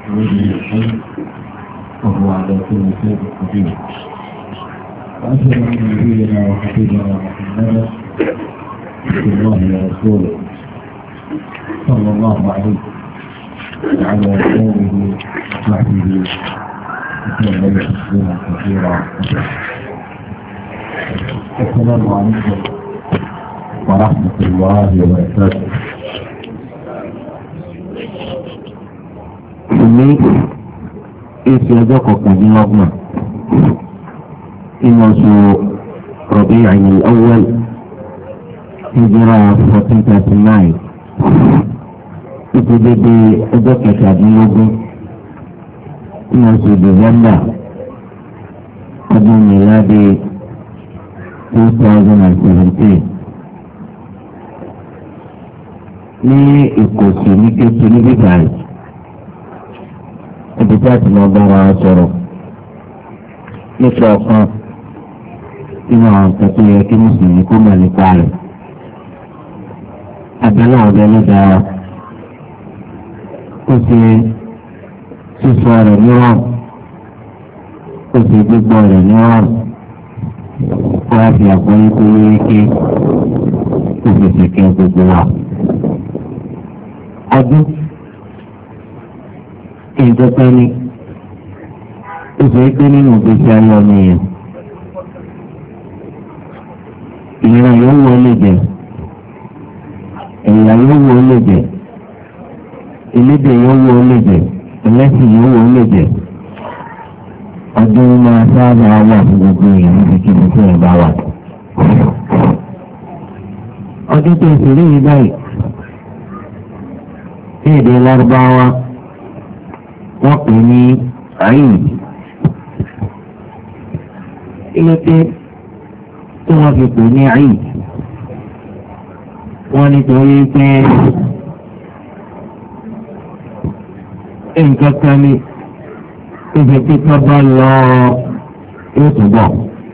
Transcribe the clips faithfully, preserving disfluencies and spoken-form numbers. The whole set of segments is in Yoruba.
ولي الحي وهو على كل شيء قدير. وأشهد أن نبينا وحبيبنا محمدا عبد الله ورسوله صلى الله عليه وعلى آله وصحبه وسلم تسليما كثيرا. السلام عليكم ورحمة الله وبركاته. ní èsì ọjọ́ kọkàndínlọ́gbọ̀n nínú oṣù Rabi'ul Awwal Hijra fourteen thirty nine títí dédé ọjọ́ kẹtàdínlógún nínú oṣù December ọdún mìládì two thousand and seventeen ní Ìkòsí ní Kétu ní bíbáyìí. Ibi tí a ti máa bára wa sọ̀rọ̀ nípa ọ̀kan nínú àwọn nǹkan tó yẹ kí mùsùlùmí kó mọ̀ nípa rẹ̀. Abẹ́lẹ́ ọ̀bẹ ló dára. Ó ṣe sísọ rẹ̀ níwọ̀n. Ó ṣe gbígbọ́ rẹ̀ níwọ̀n. Ó wá fi àpọ́nlé tó yéké. Ó fi ṣèké gbogbo wa. Ọdún ìjọba ní oṣù pé nínú ìgbésí ayé ọmọ yẹn ìran yóò wọ lè jẹ ẹ̀yà yóò wọ lè jẹ elédè yóò wọ lè jẹ ẹlẹ́sìn yóò wọ lè jẹ ọdún máa sábà wà fún gbogbo èèyàn níbi kí ní sẹ́yìn bá wà. ọdún tó ń ṣeré yìí báyìí ní èdè Lárúbáwá wọ́n pè ní Eid. ilé tí wọ́n fi pè ní Eid wọ́n nítorí pé nǹkan kan ní ìfẹ́ pípọ́ bá lọ yóò túbọ̀.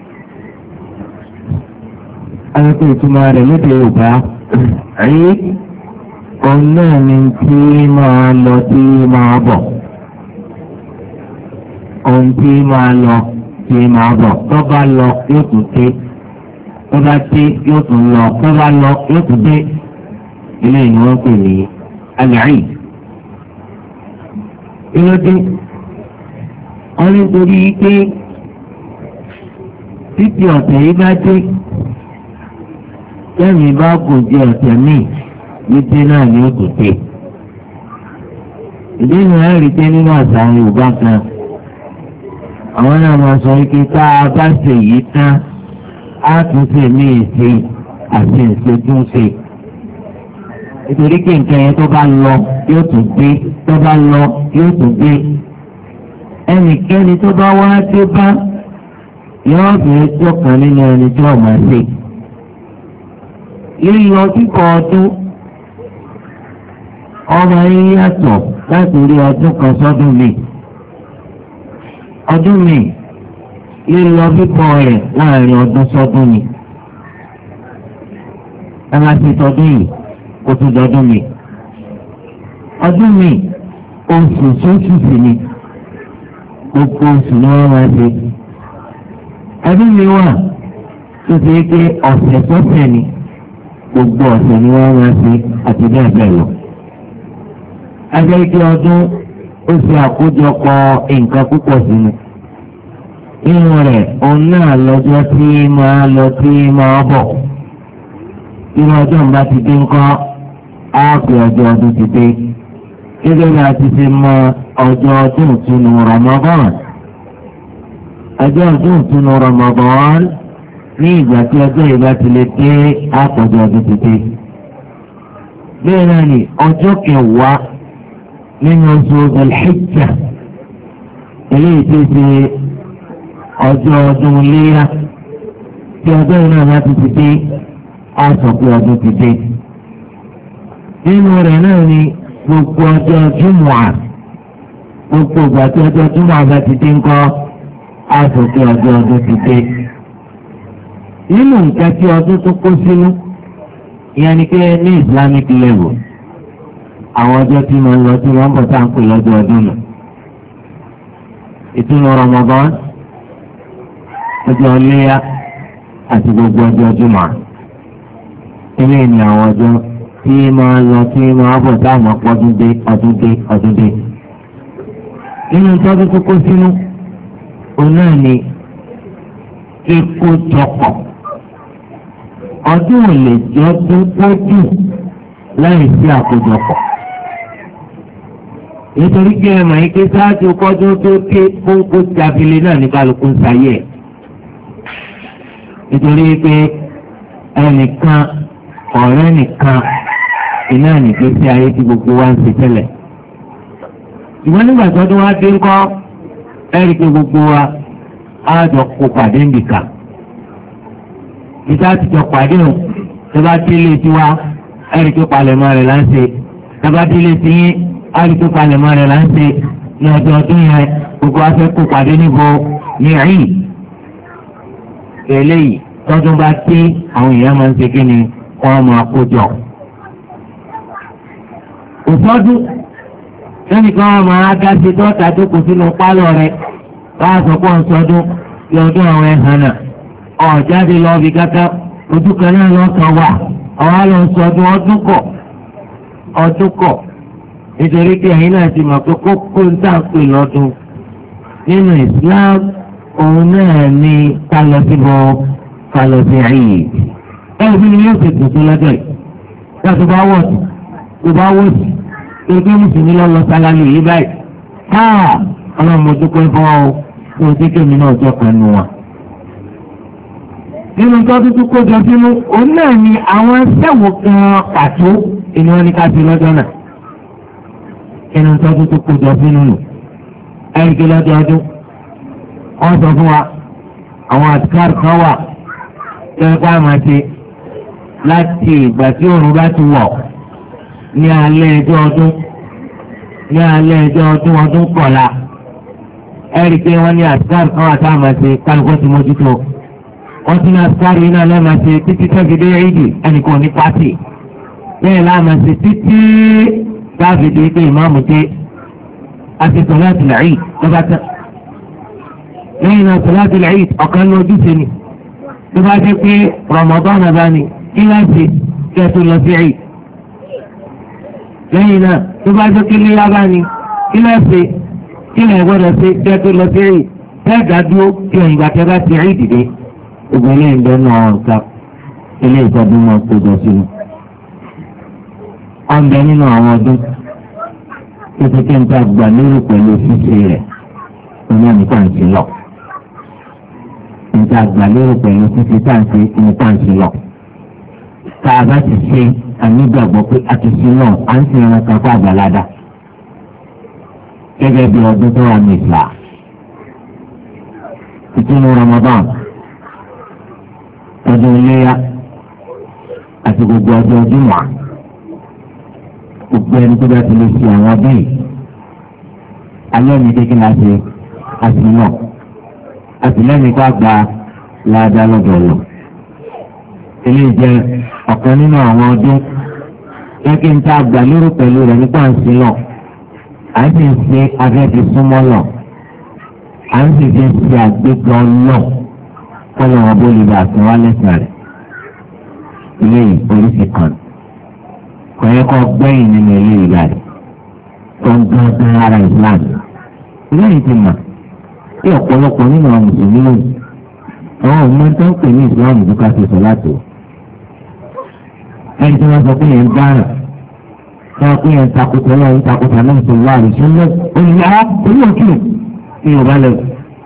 ayọ́pẹ́ ìtumọ̀ rẹ̀ lédè Yorùbá Eid òun náà ni tí máa lọ tí máa bọ̀. ohun tí máa lọ tí máa bọ̀ tó bá lọ yóò tún dé tó bá dé yóò tún lọ tó bá lọ yóò tún dé ilé ìní wọn pè ní al-Eid. ìlọdé wọn nítorí pé títí ọ̀tẹ̀ yìí bá dé lẹ́yìn bá kò jẹ ọ̀tẹ̀ míì wípé náà ni ó tún dé. ìdí ìrìn rí pé nínú àṣà Yorùbá kan àwọn náà máa sọ wípé tá a bá ṣe yìí tán á tún ṣe ní ìṣe àti ìṣètúnṣe. nítorí pé nǹkan yẹn tó bá lọ yóò tún dé tó bá lọ yóò tún dé. ẹnikẹ́ni tó bá wá dé bá yóò bẹ̀rẹ̀ tọ́kàn nínú ẹni tí wọ́n máa ṣe. lílọ kíkọ ọdún ọmọ yín yàtọ̀ láti rí ọdún kan sọ́dún mi. ọdún mi lílọ bíbọ̀ rẹ̀ láàrin ọdún sọ́dún mi. ẹ máa ti tọdún yìí kó tún dọdún mi. ọdún mi oṣù sóṣù sí ni gbogbo oṣù ni wọ́n máa ṣe. ọdún mi wà tó ṣe pé ọ̀sẹ̀ sọ́sẹ̀ ni gbogbo ọ̀sẹ̀ ni wọ́n máa ṣe àti bẹ́ẹ̀ bẹ́ẹ̀ lọ. ajẹ́ ike ọdún ó ṣe àkójọpọ̀ nǹkan púpọ̀ sínú. inú rẹ̀ òun náà lọ́jọ́ tí máa lọ tí máa bọ̀. irú ọjọ́ ń bá ti dé ńkọ́ á pè ọjọ́ ọdún ti dé. gẹ́gẹ́ bí a ti ṣe mọ ọjọ́ ọdún ìtúnu Ramadan. ọjọ́ ọdún ìtúnu Ramadan ní ìgbà tí ọjọ́ ìgbà ti lè dé á pè ọjọ́ ọdún ti dé. bẹ́ẹ̀ náà ni ọjọ́ kẹwàá nínú oṣù Al-Hijjah eléyìí tí ṣe ọjọ́ ọdún léyà tí ọjọ́ iná náà ti ti dé á sọ pé ọdún ti dé. nínú rẹ̀ náà ni gbogbo ọjọ́ Jumu'ah gbogbo ìgbà tí ọjọ́ Jumu'ah bá ti dé ńkọ́ á sọ pé ọjọ́ ọdún ti dé. nínú nǹkan tí ọdún tó kó sínú ìyẹn ni pé ní Islamic level àwọn ọjọ́ tí wọ́n lọ tí wọ́n bọ̀ tá à ń pè lọ́jọ́ ọdún nù ìtúnu Ramadan ọjọ́ iléyá àti gbogbo ọjọ́ Jímọ̀. Ilé ni àwọn ọjọ́ tí máa lọ tí máa bọ̀ táwọn ọdún dé ọdún dé ọdún dé. Nínú ìtọ́jú tó kó sínú òun náà ni kíkó jọpọ̀. Ọdún ò lè jẹ́ ọdún tó jù láì sí àkójọpọ̀. Nítorí pé ẹ̀mọ̀ yìí ké sáájú kọ́dún tó ké kókó jábílẹ̀ náà ní kálukú ń sáyé ẹ̀. Nítorí pé ẹnìkan ọ̀rẹ́ nìkan iná nìgbésí ayé tí gbogbo wa ń ṣe tẹ́lẹ̀. Ìwọ́n nígbà tó ọdún wa dé ńkọ́ ẹ̀rí pé gbogbo wa á jọ kó pàdé nìkan. Ìta ti jọ pàdé o, tó bá délé tiwa ẹ̀rí pé palẹ̀mọ́ rẹ̀ là ń ṣe. Tó bá délé tiyín ẹ̀rí pé palẹ̀mọ́ rẹ̀ là ń ṣe. Ní ọjọ́ ọdún yẹn gbogbo wa fẹ́ kó pàdé níbo ní ẹ̀yìn. Eléyìí tọ́dún bá dé àwọn èèyàn máa ń ṣe kí ni wọ́n máa kó jọ. Òfọ́dún sẹ́nìkan wọn máa dá sí tọ́ta tó kù sínú pálọ̀ rẹ̀ báà sọ pé ọ̀sọ́dún lọ́dún àwọn ẹ̀hàn náà ọ̀jáde lọ bí káká ojú kan náà lọ́kàn wà ọ̀wá lọ sọdún ọdún kọ̀ ọdún kọ̀ nítorí pé ẹ̀yin náà ti mọ̀ pé kókó ń tà pé lọ́dún nínú Islam òun náà ní kálọ̀ síbọ̀ kálọ̀ sí ayé ẹ̀rù bí ni yóò ṣe tuntun lọ́jọ́ yìí láti bá wọ̀ sí tó bá wọ̀ sí tó gbé mùsùlùmí lọ lọ sálálù yìí báyìí káà ọlọ́mọ dúpẹ́ fún ọ tó o dékè mí náà jọ kan nù wọn. nínú tó tuntun kó jọ sínú òun náà ni àwọn sẹ́wọ̀n kan pàtó ìní wọn ní ká sí lọ́jọ́ náà. nínú tó tuntun kó jọ sínú nù ẹ̀ríkì lọ́jọ́ ọdún wọ́n sọ fún wa àwọn àtikárì kan wà tó ẹ ká máa ṣe láti ìgbà tí òòrùn bá ti wọ̀ ní alẹ́ ẹjọ́ ọdún ní alẹ́ ẹjọ́ ọdún ọdún kọ̀la ẹ̀rí pé wọ́n ní àtikárì kan wà tá a máa ṣe kálukọ́ ti mójútó wọ́n ti ní àtikárì yìí náà lẹ́ẹ̀ máa ṣe títí tẹ́gídé ìdì ẹnìkan ní pátì bẹ́ẹ̀ láà máa ṣe títí dáfídì pé ìmáàmù dé àti sọ̀láàtì làáyì lọ́ba tán lẹ́yìn náà sọ̀láàtì làáyì ọ̀kan ní ojúṣe ni tó bá jẹ́ pé Ramadan bá ní kíláàsì kẹ́tù lọ sí ẹ̀yìn lẹ́yìn náà tó bá jẹ́ kí lílá bá ní kíláàsì kílẹ̀ gbọ́dọ̀ sí kẹ́tù lọ sí ẹ̀yìn tẹ́ẹ̀gá dúró kí ẹ̀yìn gbà tẹ́ bá ti ẹ̀yìn dìde gbogbo ilé ìgbẹ́ náà ọ̀ka ilé ìtọ́jú náà kó jọ sínú. ọ̀nbẹ nínú àwọn ọdún tó ti kí n ta gbà lérò pẹ̀lú ṣíṣe rẹ̀ oní àmìkà ń ṣe lọ. níta gbà lérò pẹ̀lú ṣíṣe tá à ń ṣe níta ń ṣe lọ. tá a bá ti ṣe ànígbàgbọ́ pé a ti ṣe náà à ń ṣe ẹran kan fún àgbàládà. gẹ́gẹ́ bí ọdún tó wà ní ìfà. ìtúnu Ramadan ọdún iléyá àti gbogbo ọjọ́ ọdún wà. gbogbo ẹni tó bá ti lè ṣe àwọn bíi alẹ́ mi kékeré la ṣe àtìlọ́ àtìlẹ́yìn ká gba láàdá lọ́dọ̀ lọ. eléyìí jẹ́ ọ̀kan nínú àwọn ọdún kékeré ń tá àgbà lérò pẹ̀lú rẹ̀ nípa àǹsí lọ à ń sì ṣe abẹ́bí súnmọ́ lọ à ń sì ṣe ṣe àgbégbá lọ kọ́lọ́ wọn bó lè bá àtúnwá lẹ́sìn rẹ̀. eléyìí oríṣi kan kọ̀yẹ́ kọ́ gbẹ́yìn nínú ilé ìgbà rẹ̀ tó ń gán gán ara Islam. eléyìí ti mà tí ọ̀pọ̀lọpọ̀ nínú àwọn mùsùlùmí lónìí àwọn ọmọ tó ń pè ní Islam tó ká ṣe sọ láti o. ẹni tí wọ́n sọ pé yẹn ń dáràn tí wọ́n pè yẹn ń takùtà náà ń takùtà náà sọ wá àrùsọ náà olùyàrá olùyọ̀kì ní Yorùbá lẹ́wọ̀.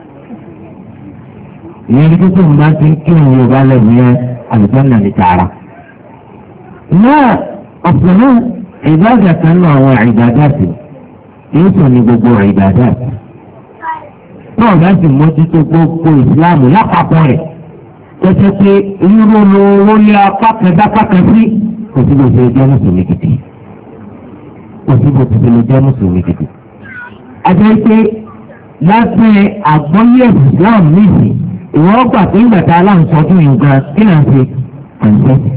ìyẹn ní kókó ìgbà tí ń kí ní Yorùbá lẹ́wọ̀ yẹn àlùfáà náà ní tààrà. náà ọ̀pọ̀ náà ìbáàdà kan náà àwọn ìbádàtì yóò sọ ní gbogbo ìbádàtì. náà bá sì mójútó gbogbo ìsìláàmù lápapọ̀ rẹ̀ tó ṣe pé irú lóró lé apá kan dápá kan sí kò sí bó ṣe jẹ́ mùsùlùmí gidi kò sí bó ṣe jẹ́ mùsùlùmí gidi. àjẹ́ pé lábẹ́ àgbọ́yé Islam nìyí ìwọ́n gbà pé ìgbà tá a láǹsọ́dún nǹkan kí náà ṣe àǹsẹ́sì.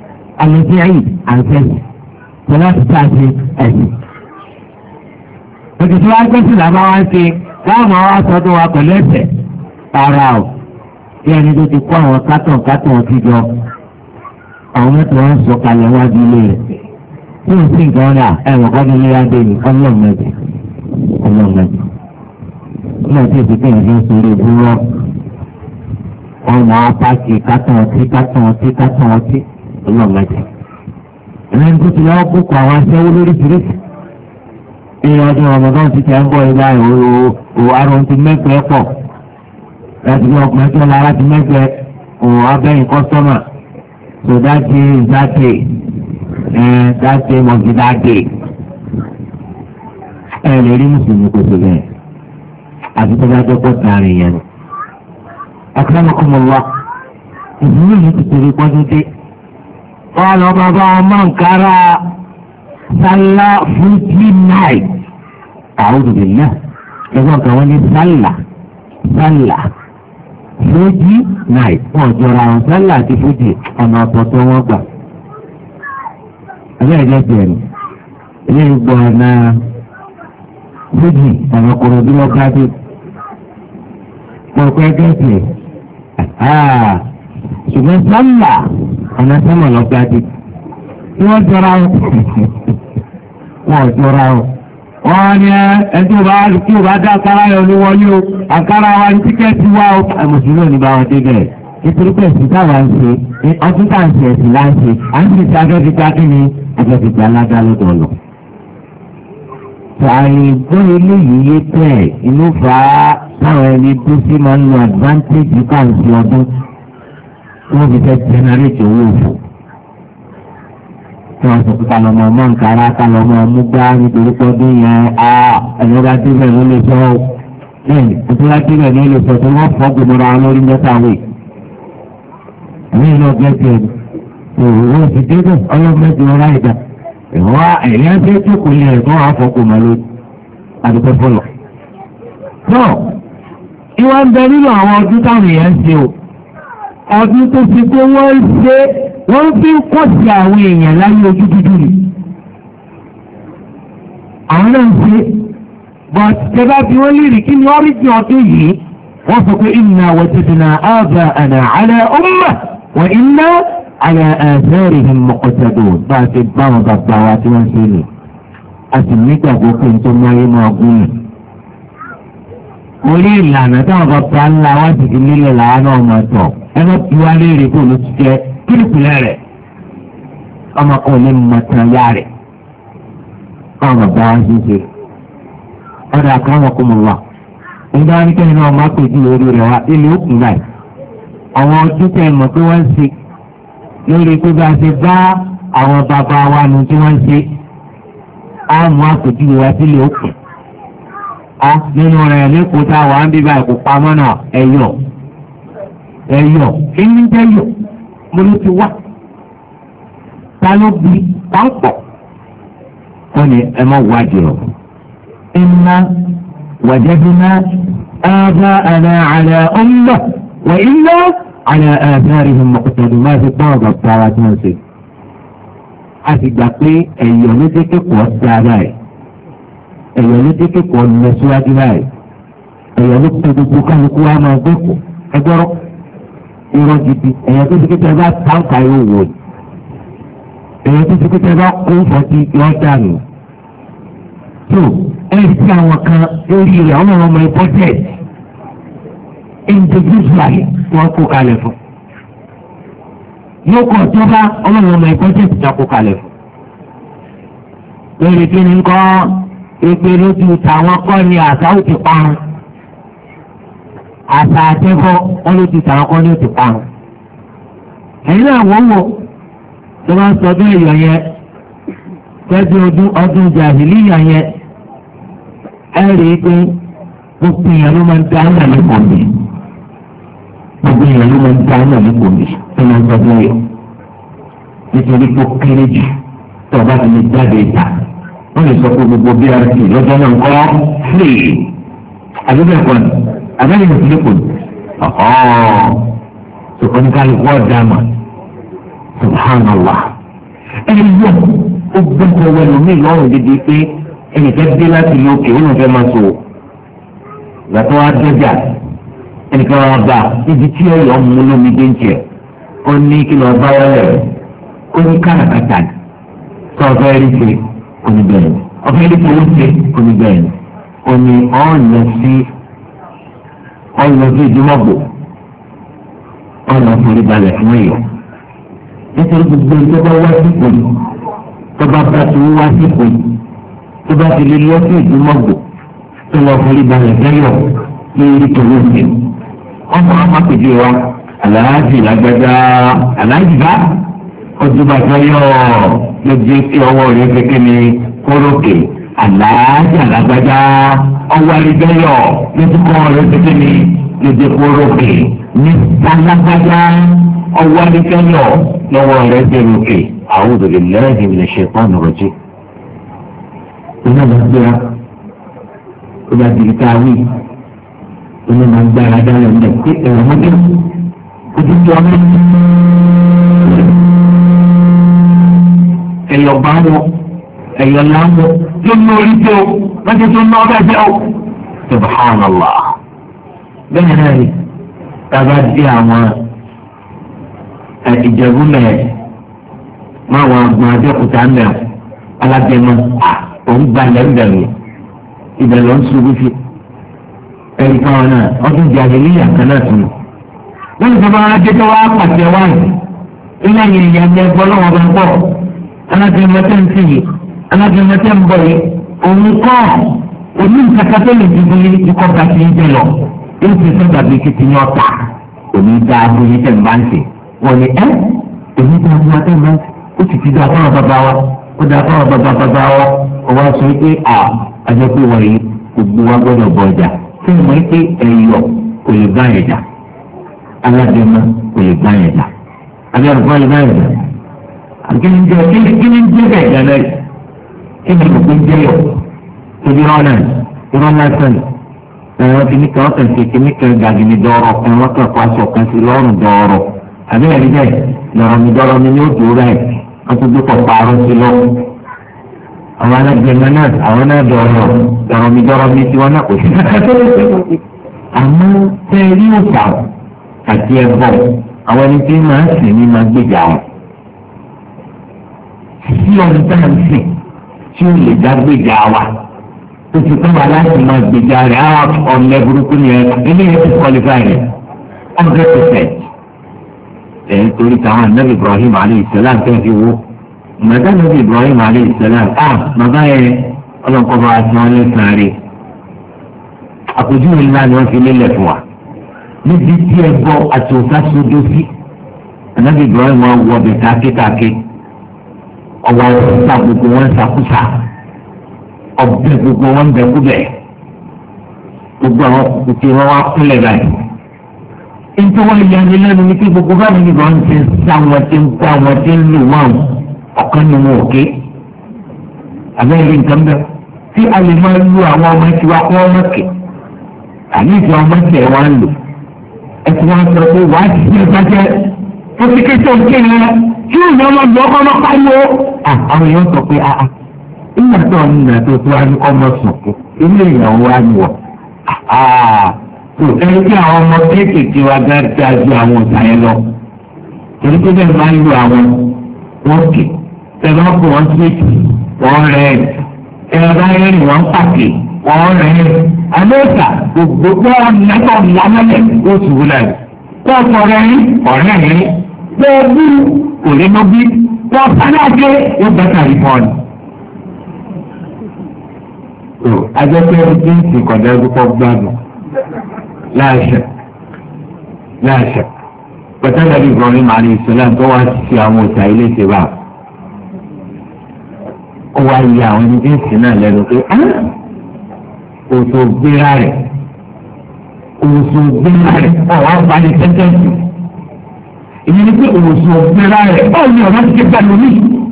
àlejò ayé àǹsẹ́sì tọ́lá ti sáà ṣe ẹ̀sìn. òtù tí wọ́n á gbé sílẹ̀ máa wá ṣe láwọn máa wá sọdún wa pẹ̀lú ẹ̀sẹ̀ ara ò bí ẹni tó ti kó àwọn kátàn kátàn ọtí jọ àwọn mẹ́ta wọn sọ kalẹ̀ wájú ilé rẹ̀ tí o sì ń gan ra ẹ̀wọ̀n kọ́ nílé adé ní ọlọ́mọdé ọlọ́mọdé nígbà tí èsì kéèyàn fi ń sọ̀rọ̀ ìbúrọ̀ ọmọ apáàkì kátàn ọtí kátàn ọtí kátàn ọtí ọlọ́mọdé ẹni tó ti lọ́wọ́ kókò àwọn aṣẹ́wó lóríṣiríṣi ní ọdún ọmọdún ti tẹ̀ ń bọ̀ ìgbà òwò àrùn ti mẹ́gbẹ̀ẹ́ pọ̀ láti bí ọkùnrin tó lára ti mẹ́gbẹ̀ẹ́ òwò abẹ́yìn kọ́sọ́mà so that day is that day and that day must be that day. ẹ lè rí mùsùlùmí kò sí bẹ́ẹ̀ àti tó bá jẹ́ pọ̀ tààrin yẹn ni. akramakumullah ìdílé yìí ti tẹ̀lé pọ́jú dé. wọ́n lọ bá bá ọmọ nkárá sálá fújì náì. a'udhu billah ẹgbọ́n kan wọ́n ní sálà sálà fújì náì wọ́n jọra àwọn sálà àti fújì ọ̀nà ọ̀tọ̀ọ̀tọ̀ wọn gbà. ẹgbẹ́ ẹ̀jẹ̀ tiẹ̀ ni ilé ìgbọ̀ ọ̀nà fújì ọ̀nà kòrò bí wọ́n ká dé. pọ̀pọ̀ ẹgbẹ́ tiẹ̀ ṣùgbọ́n sálà ọ̀nà sẹ́mọ̀ lọ́gbà dé. tí wọ́n jọra wọn wọ́n jọra wọn. wọ́n ní ẹjọ́ bá kí o bá dá àkàrà yọ ní wọ́n yóò àkàrà wa ní tíkẹ́ẹ̀tì wá o. àmọ̀sílẹ̀ ò ní bá wọn dé bẹ́ẹ̀ nítorí pé ẹ̀sìn táwa ń ṣe ọdún tá à ń ṣe ẹ̀sìn là ń ṣe à ń ṣe afẹ́fíta kí ni afẹ́fíta aládá lọ́dọ̀ lọ. sàárè gbọ́ eléyìí yé tẹ̀ inú fà á táwọn ẹni tó sí máa ń lo advantage ká ń ṣe ọdún tí wọ́n fi fẹ́ generate owó òfò. tí wọ́n sọ pé ká lọ́mọ ọmọ nkàrà ká lọ́mọ ọmú gbá nítorí pé ọdún yẹn á ẹ̀rọ bá dé bẹ́ẹ̀ ló lè sọ ọ́ bẹ́ẹ̀ nítorí bá dé bẹ́ẹ̀ ló lè sọ pé wọ́n fọ́ gbogbo ara lórí mẹ́ta wẹ̀. ẹ̀mí iná gẹ́gẹ́ òwò ti dé bẹ́ẹ̀ ọlọ́mọdé ọ̀rá ìdá ìwọ́ ẹ̀yà ń fẹ́ tó kò lè rẹ̀ kọ́ àfọkù mọ́ lórí àdúgbò fọlọ̀. náà ìwà ń bẹ nínú àwọn ọdún táwọn èèyàn ń ṣe o ọdún tó fi pé wọ́n ń ṣe wọ́n fi ń kọ́ sí àwọn èèyàn láyé ojú dúdú ni. àwọn náà ń ṣe but tẹ́lá bí wọ́n lè rí kí ni wọ́n rí sí ọdún yìí wọ́n sọ pé inna wajadna aba'ana ala ummah wa inna ala atharihim muqtadun bá a ti bá wọn bàbá wa tí wọ́n ṣe lè a sì nígbàgbọ́ pé n tó máyé máa gún mi. orí ìlànà táwọn bàbá ńlá wá sì fi nílẹ̀ làwọn náà máa tọ̀ ẹnu tí wá léèrè kó ló ti jẹ kírípìlẹ̀ rẹ̀ ọmọ kan lè mọ tán yá rẹ̀ káwọn bàbá wa ṣe ṣe ọ̀dà àkàrà kó mọ̀ wá. nígbà wọn kẹ́hìn náà máa pèjú orí rẹ̀ wá ilé òkun láì àwọn ọdún tẹ̀ mọ̀ pé wọ́n ń ṣe lórí pé bá a ṣe bá àwọn bàbá wa nu tí wọ́n ń ṣe á mú àpèjú wa sílé òkun á nínú rẹ̀ lẹ́kọ̀ọ́ tá a wà ń bíbá ẹ̀kọ́ pamọ́ náà ẹ̀yọ̀ ẹ̀yọ̀ kí ní jẹ́yọ̀ mo ló ti wá ta ló bí pápọ̀ wọ́n ní ẹ má wájú rọ̀ inna wajadna aba'ana ala ummah wa inna ala atharihim muqtadun máa fi pọ́n ọ̀gá pa ara tí wọ́n ṣe. a sì gbà pé ẹ̀yọ̀ ló dé kékòó dáadáa ẹ̀ ẹ̀yọ̀ ló dé kékòó lọ síwájú báyìí ẹ̀yọ̀ ló pé gbogbo kálukú wa máa gbẹ́kọ̀ ẹgbọ́rọ́ irọ́ gidi ẹ̀yọ̀ tó ti kékeré bá táǹkà yóò wò ẹ̀yọ̀ tó ti kékeré bá kó fọ́tí yọ̀ dànù. tó ẹ̀ sí àwọn kan lórí rẹ̀ ọmọ ọmọ ẹ̀ bọ́jẹ̀ individually wọ́n kó kalẹ̀ fún. yóò kọ́ tó bá ọmọ ọmọ ẹ̀ bọ́jẹ̀ ti kó kalẹ̀ fún. lórí kí ni kọ́ ìpè lójú tàwọn kọ́ ni àṣà ó ti parun. àṣà àtẹ́kọ́ wọn ló ti tàwọn kọ́ ní ó ti parun. ẹ̀yin náà wọ́n wò tó máa ń sọ bẹ́ẹ̀ yọ̀ yẹn tẹ́jú ọdún ọdún jàhílíyà yẹn ẹ rí i pé gbogbo èèyàn ló máa ń dá náà ní kòmí gbogbo èèyàn ló máa ń dá náà ní kòmí tó máa ń sọ bẹ́ẹ̀ yọ nítorí pé ó kéré jù tó o bá ti lè jáde ìta wọ́n lè sọ pé gbogbo B R T lọ́jọ́ náà ń kọ́ free àdúgbò ẹ̀kọ́ ni àbẹ́rẹ́ ìmọ̀sílẹ̀ kò ní ọ̀hún ṣùgbọ́n ní kálukú ọ̀dà mà subhanallah ẹni yọ ó gbẹ́sẹ̀ wẹ̀lú mi lọ́rùn dídí pé ẹnìkan dé láti lókè ó ló fẹ́ máa sọ ìgbà tó wá dọ́jà ẹnìkan wá bá níbi tí ọ̀yọ́ mú lómi dé ń tiẹ̀ ó ní kí lọ́ọ́ bá wọlé rẹ̀ ó ní káràkátà tó ọ̀fẹ́ rí ṣe oníbẹ̀rẹ̀ ọ̀fẹ́ rí ṣe owó ṣe oníbẹ̀rẹ̀ ó ní ọ̀ọ́lọ sí ọ̀ọ́lọ sí ìdúmọ̀gbò ọ̀ọ́lọ forí balẹ̀ fún èèyàn nítorí gbogbo tó bá wá sípò yìí tó bá bá tó wá sípò yìí tó bá ti lè lọ sí ìdúmọ̀gbò tó lọ forí balẹ̀ fẹ́yọ̀ lórí tó ló ṣe ọmọ amákejì wa aláàjì lágbájá aláàjì bá ọdún bàtà yọ lójú tí ọwọ́ rẹ̀ kékeré ní kórókè aláàjì lágbájá ọwọ́ àrígbẹ́yọ lójú kọ́ rẹ̀ kékeré ní lójú kórókè ní alágbájá ọwọ́ àrígbẹ́yọ lọ́wọ́ rẹ̀ kérókè a'udhu billahi minash shaitanir rajim. iná máa gbéra ó bá di ká wí iná máa gbára dára ní ẹ̀ pé ẹ̀rọ mọ́tò ojú tí ọmọ ẹ̀yọ̀ bá wọ ẹ̀yọ̀ láwọ tó ń lórí tó lọ́jọ́ tó ń lọ́ bẹ́ẹ̀ jẹ́ o. subhanallah bẹ́ẹ̀ náà ni tábà dé àwọn ìjẹ̀búlẹ̀ máa wọ àgbọn Abẹ́òkúta mẹ́rin alágbèmọ́ òun gbalẹ̀ ń bẹ̀rù ibẹ̀ ló ń ṣubú sí ẹ̀rí kan náà ọdún jàdìlíyà kan náà tún. wọ́n ti sọ adé tó wá pàṣẹ wáyé ilé yìí ìyá ẹgbẹ́ gbọ́ lọ́wọ́ bá ń bọ̀ alágbèmọ́tẹ́ ń tì yìí alágbèmọ́tẹ́ ń bọ̀ yìí òun kọ́ òní ìkàkà tó lè dìbò yìí ti kọ́ bá ti ń jẹ lọ yóò ti sọ dàbí kìtì ní ọ̀tà òní dá abúlé tẹ̀ ń bá ń tì wọ́n ní ẹ́ òní dá abúlé tẹ̀ ń bá ń tì ó sì ti dá fáwọn bàbá wa ó dá fáwọn bàbá bàbá wa ó wá sọ pé à àjẹpé wọ̀nyí gbogbo wa gbọ́dọ̀ bọ̀ ọjà tí mo ń pé ẹ̀yọ̀ kò lè bá ẹ̀dá alágbèmọ́ kò lè bá ẹ̀dá agbẹ́rù kò lè bá ẹ̀dá àkíní jẹ́ kíní jẹ́ bẹ́ẹ̀ gánà kí ni gbogbo ń jẹ́ yọ̀ torí ọ̀nà ìrọ̀ lásán ẹ̀rọ kìíní kan ọ̀kàn sí kìíní kan gàgìní dọ̀ọ̀rọ̀ kan wọ́n kàn kó aṣọ kan sí lọ́rùn dọ̀ọ̀rọ̀ àbí ẹ̀rí bẹ́ẹ̀ lọ́rọ̀ mi dọ̀ọ̀rọ̀ mi ní ó dùn rẹ̀ wọ́n tún gbé pọ̀ pààrọ̀ sí lọ. àwọn alágbèmọ́ náà àwọn náà dọ̀ọ̀rọ̀ lọ́rọ̀ mi dọ̀ọ̀rọ̀ mi tí wọ́n náà kò sí àmọ́ tẹ́rí òkà àti ẹ̀bọ̀ àwọn ẹni tí máa ń sìn ní máa gbèjà wọn. sí ọ̀nà tá à ń sìn tí ó lè dá gbèjà wa ó ti kọ́ wa láti máa gbèjà rẹ̀ á ọ̀nà burúkú ni ẹ̀ eléyìí ti qualify rẹ̀ hundred percent. ẹ̀ ń torí táwọn anábì Ibrahim alayhi salam tẹ́ fi wo màdá anábì Ibrahim alayhi salam ah bàbá yẹn ọlọ́nkọ́ bá a ti wọn lé sáré àpèjúwe ńlá ni wọ́n fi lélẹ̀ fún wa níbi tí ẹ gbọ́ àti òkà sódó sí anábì Ibrahim wọn wọ bẹ̀ kákékáké ọwọ́ ọ̀sán gbogbo wọn ṣàkóso ọbẹ̀ gbogbo wọn bẹ̀ kúbẹ̀ gbogbo àwọn kùkùtì wọn wá kúnlẹ̀ báyìí. nítorí wọn yà ní lẹ́nu ní kí gbogbo báyìí ní wọn ti ń sá wọn ti ń kó àwọn ti ń lù wọn ọ̀kan ní wọn òkè abẹ́rẹ́ nǹkan bẹ́ẹ̀ tí a lè máa lu àwọn ọmọ ẹtì wa kó wọn mọ̀kè àní ìfẹ́ ọmọ ẹtì ẹ̀ wá ń lò ẹtì wọn sọ pé wàá ti ṣe ìbàjẹ́ ó ti ké tó ń ké yẹn tí ìyá ọmọ ìlú ọkọ náà pariwo. àwọn èèyàn sọ pé a ìgbà tó ń nà tó tó wá ní ọmọ sùn ilé ìyàwó wa ni wọ. ẹni tí àwọn ọmọ kéékèèké wa gbá dájú àwọn ọ̀sà yẹn lọ torí pé bẹ́ẹ̀ máa ń lo àwọn wọn kè tẹ̀lé wọn kò wọ́n síwèétì wọ́n rẹ̀ ẹ̀rọ bá yẹn ni wọ́n pàkè wọ́n rẹ̀ àlọ́ọ̀sà gbogbo wọn nàkọ́ lámẹ́lẹ̀ ó sì wúlẹ̀ kó ọ̀rẹ́ rí ọ̀rẹ́ rí bẹ́ẹ̀ bí kò lè mọ bí wọ́n sáré àjẹ́ yóò bẹ́tà rí bọ́ọ̀lù. tó ajẹ́pẹ́ ẹni ń sìn kọ̀dá ẹgbẹ́ gbádùn láàṣẹ láàṣẹ pẹ̀tẹ́lẹ̀ Ibrahim alayhi salam tó wá sí àwọn òòṣà ilé ṣe bá ó wá yí àwọn ẹni tí ń sìn náà lẹ́nu pé òṣò gbéra rẹ̀ òṣò gbéra rẹ̀ ọ̀ wá balẹ̀ sẹ́ńtẹ́ǹsì èyí ni pé òṣò gbéra rẹ̀ ọ̀ ní ọ̀rọ̀ ti ké pẹ̀lú mi.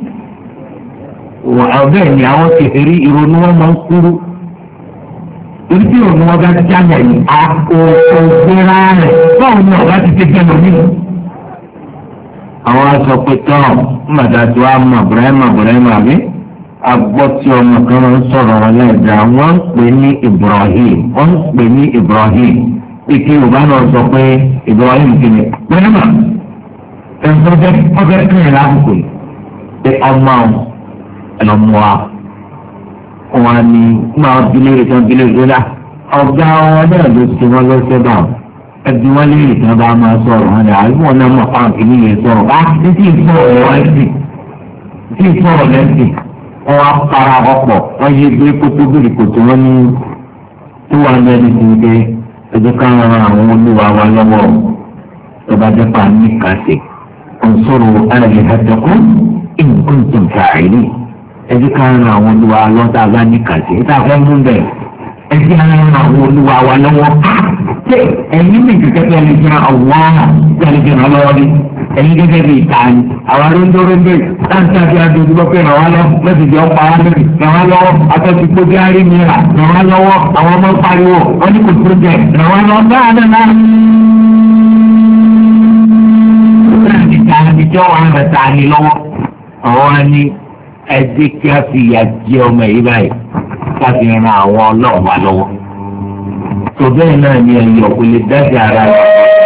ọ̀bẹ́ ni àwọn kèfèrí ìrònú wọn máa ń kúrú torí tí ìrònú wọn bá jáde yìí òṣò gbéra rẹ̀ báwo ni ọ̀rọ̀ ti ké pẹ̀lú mi. àwọn aṣọ pé tán mọ̀tà tí wàá mọ̀ bùrẹ́mà bùrẹ́mà bí agbọ́ tí ọmọ kan ń sọ̀rọ̀ wọn lẹ́ẹ̀dá wọ́n ń pè ní Ibrahim wọ́n ń pè ní Ibrahim ike yorùbá náà sọ pé Ibrahim kìíní pẹ̀lú mà ẹ̀sọ́ jẹ́ ọbẹ̀ kìíní lábùkù yìí pé ọmọ ẹ̀lọ́mọ wa wọn ni máa bilé ìtàn bilé ìtàn ọ̀gá wọn náà ló ti wọn lọ́sẹ̀ bá ẹbí wọn lé ìtàn bá máa sọ̀rọ̀ wọn ni àìmọ̀ náà mọ̀ fáwọn kìíní yẹn sọ̀rọ̀ bá títí ìfọ̀rọ̀ wọn ẹ̀sìn títí ìfọ̀rọ̀ lẹ́sìn wọn á para ọ̀pọ̀ wọn yé gbé kótó bèrè kòtò wọn ní tó wà lẹ́nu tó dé ẹjọ́ ká ran àwọn olúwa wa lọ́wọ́ ọba jẹ́pà ní kàṣe ọ̀sọ̀rọ̀ ẹ̀rẹ̀ ẹ̀dẹ́kùn nǹkan tó ń fàáyé ẹjọ́ ká ran àwọn olúwa lọ́tà bá ní kàṣe ìta fẹ́ mú bẹ́ẹ̀ ẹjọ́ ká ran àwọn olúwa wa lọ́wọ́ ṣé ẹ̀yin mi ti kẹ́kẹ́ lè fi ọ̀wọ́ ẹ̀rẹ̀ fi ràn lọ́wọ́ bí ẹ̀yin gẹ́gẹ́ bí ìta ni àwọn aróńdóróńdó táǹtà fi adójúbọ pé ràn wá lọ lọ́sìdì ọ̀pá lórí ràn wá lọ́wọ́ atọ́sípò bí arí mìíràn ràn wá lọ́wọ́ àwọn ọmọ pariwo wọ́n ní kò tó jẹ ràn wá lọ́wọ́ báyà náà náà. ìta ìjọ wa ń rẹ̀ ta ni lọ́wọ́ àwọn ni ẹ jẹ́ kí a fi ìyà jẹ ọmọ yìí báyìí ká fi ran àwọn ọlọ́run wa lọ́wọ́. tó bẹ́ẹ̀ náà ni ẹ̀yọ̀ kò lè dájà ara rẹ̀.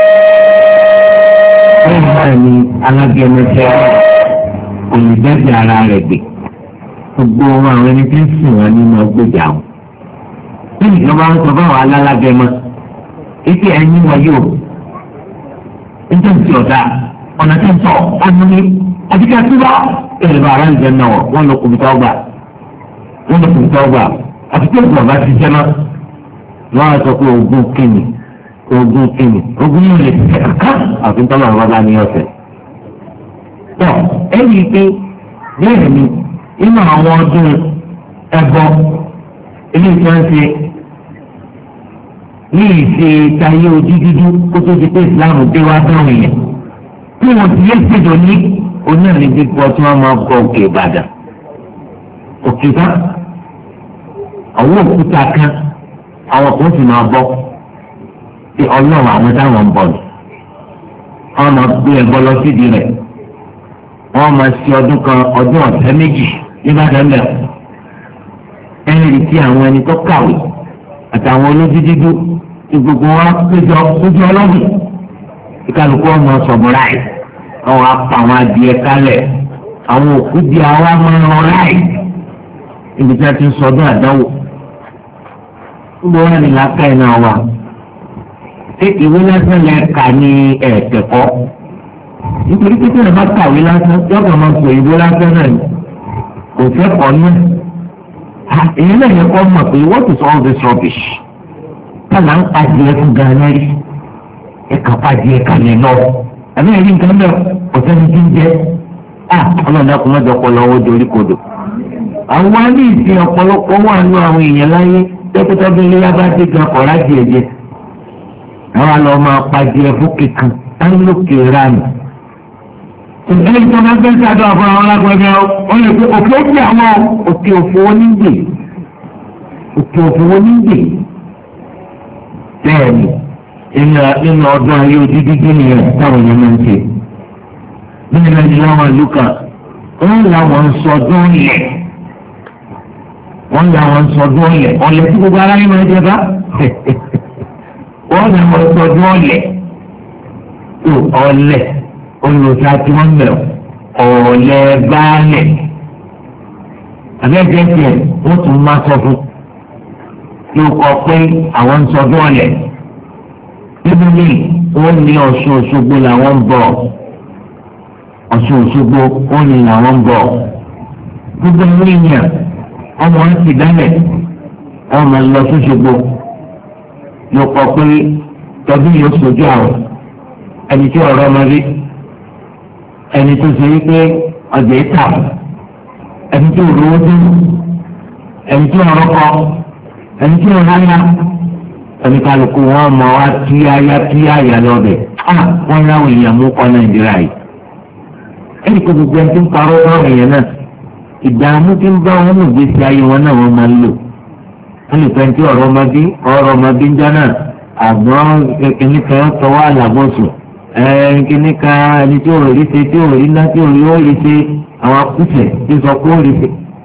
bẹ́ẹ̀ náà ni alágẹmẹsẹ̀ olùdájà ara rẹ̀ gbé gbogbo àwọn ẹni tí ń sìn wọn nínú ọgbẹ́jà wọn. bí ìjọba ń sọ fáwọn alálágẹmọ ike ẹ̀yìn wọn yóò nítorí ọ̀dà ọ̀nà tí ń sọ ọdún ní àdìgẹ́ àtúbọ̀ ẹ̀rọ ara ń jẹ náà wọ́n lọ kùbìtà ọgbà wọ́n lọ kùbìtà ọgbà àtúntò ìgbà bá ti jẹ́ náà wọ́n á sọ pé ogún kìnnì ogún kìnnì ogún yóò lè tẹ̀ ká àfi tọ́lọ̀ ọ̀rọ̀ bá ní ọ̀sẹ̀. tọ́ ẹ̀yìn pé bẹ́ẹ̀ ni inú àwọn ọdún ẹ̀bọ ilé ìtọ́ ń ṣe ní ìṣe tayé ojú dúdú kó tó di pé ìsìláàmù dé wá dáhùn yẹn tí wọ́n ti yé ṣèjọ ní onírin dípò tí wọ́n máa gbọ́ òkè Ìbàdàn òkè bá àwọn òkúta kan àwọn kan sì máa bọ́ tí ọlọ́run àwọn táwọn ń bọ̀ ní. wọ́n máa gbé ẹbọ lọ sídìí rẹ̀ wọ́n máa ṣe ọdún kan ọdún ọ̀sẹ̀ méjì nígbàdàn bẹ̀rẹ̀. ẹnì tí àwọn ẹni tó kàwé àtàwọn olójú dídú tí gbogbo wọn péjọ lójú ọlọ́dún ìkàlùkù ọmọ sọ̀bùrà ẹ̀ àwọn apá àwọn adìẹ kálẹ̀ àwọn òkú di àwa máa ń rọra ẹ̀ ibi tí a ti ń sọdún àdánwò. gbogbo wọn ni làákà ẹ̀ náà wà. ṣé ìwé lásán lẹ kà ní ẹ̀ẹ́dẹ̀kọ́? nítorí pé tí wọn bá kàwé lásán yọkàn máa sọ ìwé lásán náà kò fẹ́ kọ́ náà. èyí náà yẹ kọ́ mọ̀ pé what is all this rubbish? kálá ń pàdé fún ganan rí ẹ̀ka pàdé ẹ̀ka yẹn lọ. àbí ẹ̀rí nǹkan bẹ́ẹ̀ ọ̀sẹ̀ ní kí n jẹ́ ọlọ́run ẹ̀kọ́ mọ́jọ kọ́ lọ́wọ́ dorí kodò. àwọn alẹ́ ìsìn ọ̀pọ̀lọpọ̀ wà nù àwọn èèyàn láyé dókítà bí ilé yá bá dé gan ọ̀rá díẹ̀ díẹ̀. àwọn àlọ́ máa pàdé ẹ̀fọ́ kíkan táwọn lókè ránì. ẹni tó máa ń fẹ́ sáadọ́ àbọ̀ àwọn alágbẹ̀mẹ́ ọ lè pe òkè ó gbé àwọn òkè òfò onígbè òkè òfò onígbè bẹ́ẹ̀ni nínú ọdún ayé ojú dídí nìyẹn táwọn èèyàn máa ń ṣe nínú ẹni láwọn ìlú kan wọ́n làwọn ń sọdún ilẹ̀ wọ́n làwọn ń sọdún ilẹ̀ ọ̀lẹ̀ tí gbogbo aráyé máa ń jẹ bá wọ́n làwọn ń sọdún ọ̀lẹ̀ tó ọ̀lẹ̀ olùsá tí wọ́n mẹ̀ ọ̀lẹ̀ gbáàlẹ̀ abẹ́jẹ́ tiẹ̀ wọ́n tún máa sọ fún yóò kọ pé àwọn ń sọdún ọ̀lẹ̀ nínú ní wọ́n ní Ọ̀ṣun Òṣogbo làwọn ń bọ̀ Ọ̀ṣun Òṣogbo wọ́n ní làwọn ń bọ̀ gbogbo ènìyàn ọmọ ń ti dálẹ̀ wọ́n máa lọ sóṣogbo yóò kọ pé tọdún yóò sojú àwọn ẹni tí ọ̀rọ̀ ọmọ rí ẹni tó ṣe wípé ọjà ìta ẹni tí ò rówó dé ẹni tí ọ̀rọ̀ kọ ẹni tí ọ̀rọ̀ ayá ẹni kálukú wọn mọ wá tí ayá tí ayá lọ́bẹ̀ á wọ́n láwọn èèyàn mú kọ́ Nàìjíríà yìí ẹni kò gbogbo ẹni tí ń parọ́ báwọn èèyàn náà ìdààmú tí ń bá wọn nù gbèsè ayé wọn náà wọ́n máa ń lò wọ́n lè fẹ́ tí ọ̀rọ̀ ọmọdé ọ̀rọ̀ ọmọdé ń jẹ́ náà àgbọ̀n kìnnìkan tọwọ́ àlàbọ̀sùn kíní ka ẹni tí ò rí ṣe tí ò rí ná tí ò rí ó rí ṣe àwọn akúṣẹ̀ tí sọ pé ó rí ṣe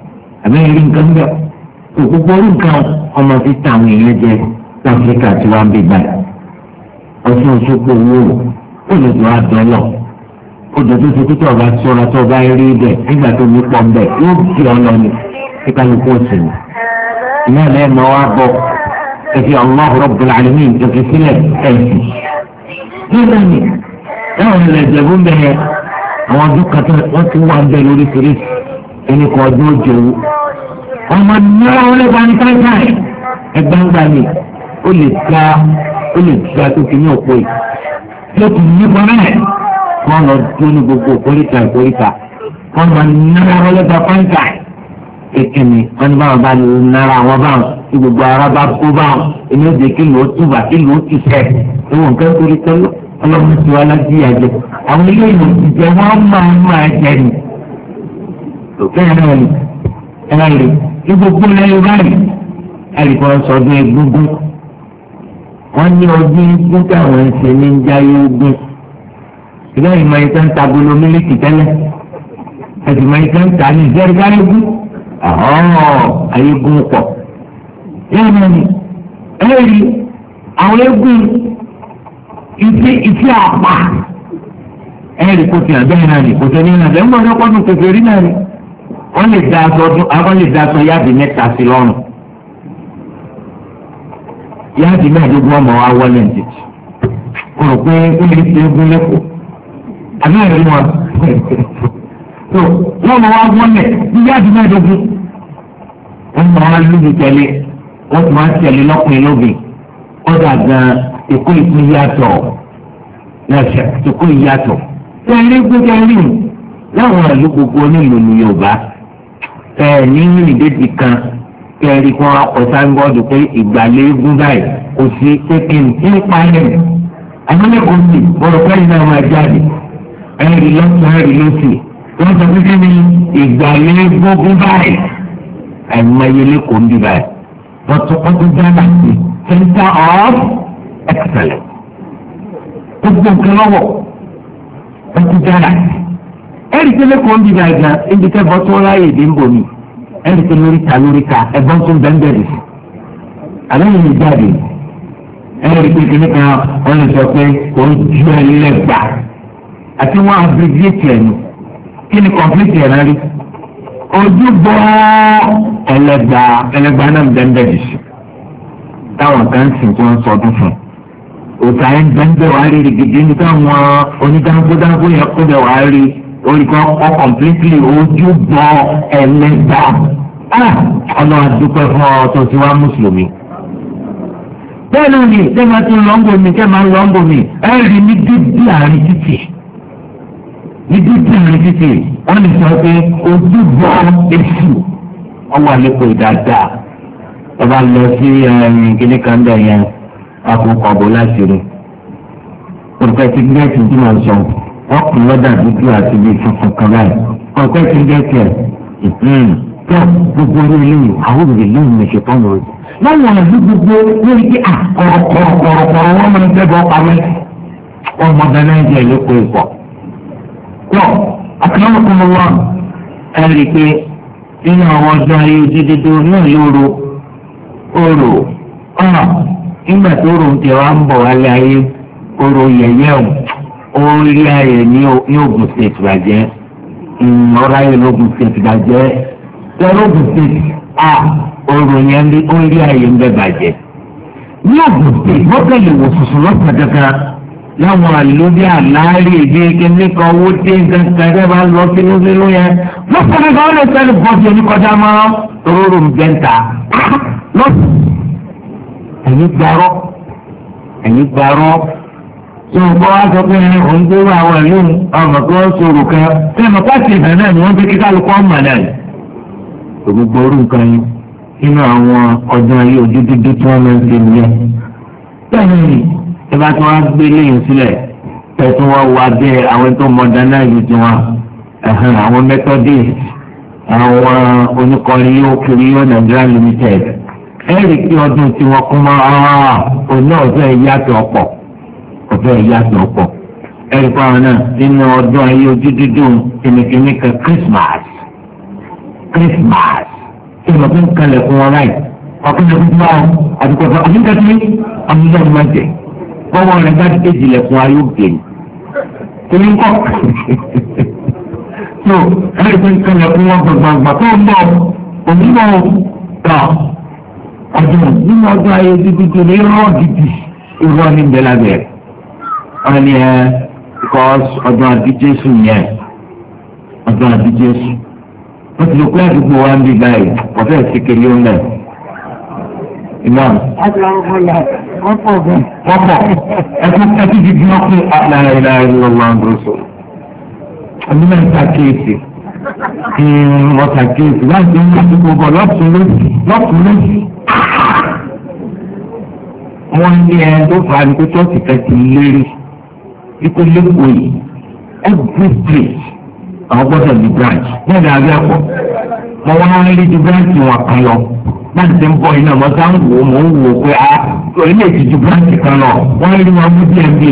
àbẹ́ ìrí nǹkan bẹ́ẹ̀ tó gbogbo orí nǹkan ọmọ fi ta àwọn èèyàn jẹ láfíríkà tí wọ́n ń bí báyìí ọtún Òṣogbo owó ó lè tó àdọ́lọ̀ ó dòdò tó tó ọba sọ́ra tó ọba rí bẹ́ẹ̀ nígbà tó ní pọ̀ bẹ́ẹ̀ yóò fi ọlọ ni kí kálukú ọ̀sẹ̀ ni ìyá ẹ̀ máa wá bọ̀ ẹ̀fí Allah Rabbul Alamin ìjọba sílẹ̀ ẹ̀sìn nígbà ní ẹ̀wọ̀n ilẹ̀ ìjẹ̀bú ń bẹ̀rẹ̀ àwọn ọdún kan wọ́n ti wá ń bẹ̀ lóríṣiríṣi ẹni kan ọdún òjò ọmọ náà wọlé bá ní káńkáì ẹgbàǹgbà ni ó lè ga ó lè ga tó fi ní òpó yìí tó kù nípa rẹ̀ wọ́n lọ tó ní gbogbo ìkórìtà ìkórìtà wọ́n máa náà wọlé bá káńkáì kékeré wọ́n ní báwọn bá nára wọn báwọn tí gbogbo ara bá kó báwọn ẹni ó de kí ló túbà kí ló ti fẹ́ ewu nǹkan torí tẹ́lẹ̀ ọlọ́run ti wá láti àjẹ àwọn ilé ìlú ti jẹ wọ́n máa máa jẹ ni òkè náà ni ẹ̀rọ rẹ̀ ní gbogbo lẹ́yìn báyìí ẹ̀rìkan sọdún egúngún wọ́n ní ọdún egún táwọn ń ṣe ní jáyé ogún ìgbà ìmọ̀ ìta ń tagolo mílíkì tẹ́lẹ̀ ẹ̀sìn ìmọ̀ ìta ń ta ní ìjẹ́rìí egún àhọ́ ayégún pọ̀ yẹ́n náà ni ẹ̀rí àwọn egún ìfi ìfi àpá ẹ̀rí kò tí àbẹ́ náà ni kò tẹ́ ní ìrìnàjò ń bọ̀ ní ọkọ̀ ọdún kékeré náà ni wọ́n lè da aṣọ ọdún àwọn lè da aṣọ yáàdì mẹ́ta sí lọ́rùn yáàdì mẹ́ẹ̀ẹ́dógún ọmọ wa wọlé ní títì kò rò pé ó lè ṣe egún lẹ́kọ̀ọ́ àbí ẹ̀rí wọn tó wọ́n mọ̀ wá wọlé ní yáàdì mẹ́ẹ̀ẹ́dógún wọ́n mọ̀ wá lóbi tẹ̀lé wọ́n ti máa ń tẹ̀lé lọ́kùnrin lóbi ọ̀dà gan èkó ìpín yàtọ̀ lẹ́sẹ̀ èkó ìyàtọ̀ tẹ̀lé gbogbo ẹ̀rí láwọn ìlú gbogbo onílù ní Yorùbá ẹ̀ ní ìdéjì kan kẹ́rì kan ọkọ̀ sáńbọ́ọ̀dù pé ìgbàlẹ̀ eégún báyìí kò sí pé kí n tí ń parẹ́ amúlẹ́kọ̀ọ́ sì bọ̀rọ̀ pẹ́ẹ́lí náà máa jáde ẹ̀rí lọ́sùn ẹ̀rí lọ́sì wọ́n sọ pé kí ni ìgbàlẹ̀ eégún báyìí àìmọye lẹ́kọ̀ọ́ ń bí báyìí wọ́n tún wọ́n tún dáná sí center of excellence gbogbo nǹkan lọ́wọ́ wọ́n tún dáná sí ẹ̀rí tẹ́lẹ̀ kọ́ ń bí báyìí gan ebi tẹ́ bọ́ tó ráyè dé ń bò mí ẹ̀rí tẹ́ lórí ta lórí ta ẹ̀gbọ́n tó ń bẹ́ẹ̀ bẹ́ẹ̀ sí àlẹ́ yìí jáde ẹ̀rí pé kìnnì kan wọ́n lè sọ pé òun ju ẹlẹ́gbà àti wọ́n abbreviate ẹ̀ ní kí ni complete ẹ̀ náà rí ojú bọ́ ẹlẹ́gbà ẹlẹ́gbà náà ń bẹ́ẹ̀ bẹ́ẹ̀ sí táwọn kan sì tí wọ́n sọ ọdún fún òtà ẹ̀ ń bẹ́ẹ̀ bẹ́ẹ̀ wá rí gidi ní káwọn onídàgbòdàgbò yẹn kó bẹ́ẹ̀ wá rí olùkọ́ ọ completely ojú bọ ẹlẹ́gbà ọ̀nà àdúpẹ́ fún ọ tó ti wá mùsùlùmí. bẹ́ẹ̀ náà ni ṣé máa tún lọ́ńbò mi ṣé máa ń lọ́ńbò mi ẹ rí ní dídí àárín títì ní dídí àárín títì wọ́n lè sọ pé ojú bọ èṣù ọwọ́ àlékún dáadáa ẹ bá lọ sí kíní kan bẹ̀ yẹn àkókò ọ̀bọ̀ láti rí olùkọ́ ti gbé ẹ̀sìn tí wọ́n sọ wọ́n kún lọ́dà dúdú àti ibi funfun kan báyìí ọ̀pẹ́ ti ń gẹ́tì ẹ̀ tó gbogbo orí eléyìí àwọn òbí lóyún ní ṣe tán lórí. láwọn ọ̀nà bí gbogbo lórí pé kọ̀rọ̀kọ̀rọ̀kọ̀rọ̀ wọn máa ń gbẹ́bọ̀ pamẹ́ wọn mọ bẹ́ẹ̀ náà jẹ́ ìlú pé pọ̀. tó àtúnwọ̀kùnrin wọn ẹ rí i pé nínú àwọn ọjọ́ ayé dídídó náà lóru orò ọ̀nà nígbà tó rò ń tẹ̀ wá ń bọ̀ wálé ayé orò yẹ̀yẹ́ o orí ayé ní Ògùn state bàjẹ́ ọ̀rọ̀ ayé lógùn state bàjẹ́ tẹ́lẹ̀ Ògùn state a ọ̀rọ̀ yẹn ní orí ayé ń bẹ bàjẹ́ ní Ògùn state wọ́n kẹ́lẹ̀ wò sùsù lọ́sàn kankan láwọn àlùbí àlárí èdè kíní kan owó tí nǹkan kẹrẹ bá lọ sínú sínú yẹn lọ́sàn kankan wọ́n lè sẹ́ni bọ́ọ̀dù oníkọjá mọ́ toróró ń jẹ́ ń ta lọ́sàn ẹ̀yìn gbarọ́ ẹ̀yìn gbarọ́ tí wọ́n bọ́ wá sọ pé òun tó wà àwọn ìlú ọmọ tó ń sọ̀rọ̀ kan tí wọ́n bá ti ìgbà náà ni wọ́n fi kí kálukọ́ ọmọ náà ni. gbogbo orú nǹkan yìí nínú àwọn ọdún ayé ojú dúdú tí wọ́n máa ń ṣe nìyẹn. bẹ́ẹ̀ ni ẹ bá tí wọ́n á gbé léyìn sílẹ̀ tẹ̀sí wọn wá bẹ́ àwọn tó modernize ti wọn àwọn methodist àwọn oníkọrin yóò kiri yóò Nigeria limited ẹ̀rí kí ọdún tí wọ́n kún mọ́ ọ̀hún náà fẹ́ yàtọ̀ ọ̀pọ̀ ọ̀fẹ́ yàtọ̀ ọ̀pọ̀ ẹ̀rí kọ́ àwọn náà nínú ọdún ayé ojú dídùn kìnnìkìnnì kan Christmas Christmas kí ni wọ́n kalẹ̀ fún wọn láì ọkùnrin tuntun wa àdúgbò fún àdúgbò àmúlò ọmọ jẹ kọ́wọ́ rẹ̀ bá ti kéjì lẹ̀ fún ayé òkè ni torí ń kọ́ so ẹ̀rí pé kalẹ̀ fún wọn gbàgbàgbà tó ń bọ̀ òmùmọ̀ kà ọdún nínú ọdún ayé dídí ní irọ́ gidi irọ́ ní bẹ́lábẹ́ wọn ni ẹ because ọdún àbí Jésù yẹn ọdún àbí Jésù wọ́n ti lè pé àdúgbò wa ń bí báyìí ọ̀fẹ́ ìsìnkiri ń bẹ̀. Imam. Wọ́n pọ̀ gan. Wọ́n pọ̀. Ẹtú ẹtú di bí wọ́n pé àlàyé lọ́wọ́ ń gbèsò. Ọdún náà ń ta kéèsì. Wọ́n ta kéèsì láti ń láti gbogbo lọ́tún lósì lọ́tún lósì. Wọ́n ní ẹ tó fà á ní pé tọ́sí fẹ́ ti lérí. Ikú lẹ́kọ̀ọ́ yìí. Every place. Àwọn gbọ́dọ̀ ní branch. Bẹ́ẹ̀ ni àbí ẹ̀kọ́. Mo wá ń rí ju branch wọn kan lọ. Láti ṣe ń bọ̀ iná mo sá ń wò mo ń wò pé a ilé ìtìjú branch kan lọ. Wọ́n rí wọn mú díẹ̀ bí.